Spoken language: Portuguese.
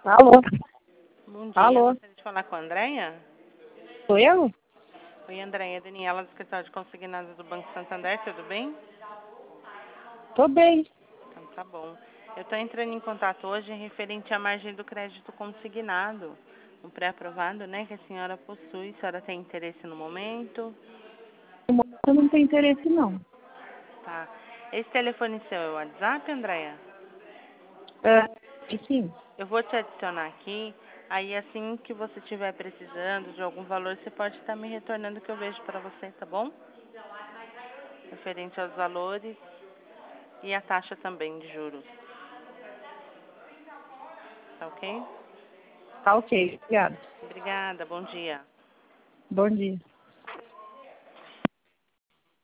Alô? Bom dia, Alô? gostaria de falar com a Andréia? Sou eu? Oi, Andréia, Daniela do escritório de consignados do Banco Santander, tudo bem? Tô bem. Então tá bom. Eu estou entrando em contato hoje referente à margem do crédito consignado, um pré-aprovado, né, que a senhora possui. A senhora tem interesse no momento? Eu não tenho interesse, não. Tá. Esse telefone seu é o WhatsApp, Andréia? Sim. Eu vou te adicionar aqui, aí assim que você estiver precisando de algum valor, você pode estar me retornando que eu vejo para você, tá bom? Referente aos valores e a taxa também de juros. Tá ok? Tá ok. Obrigada. Obrigada, bom dia. Bom dia.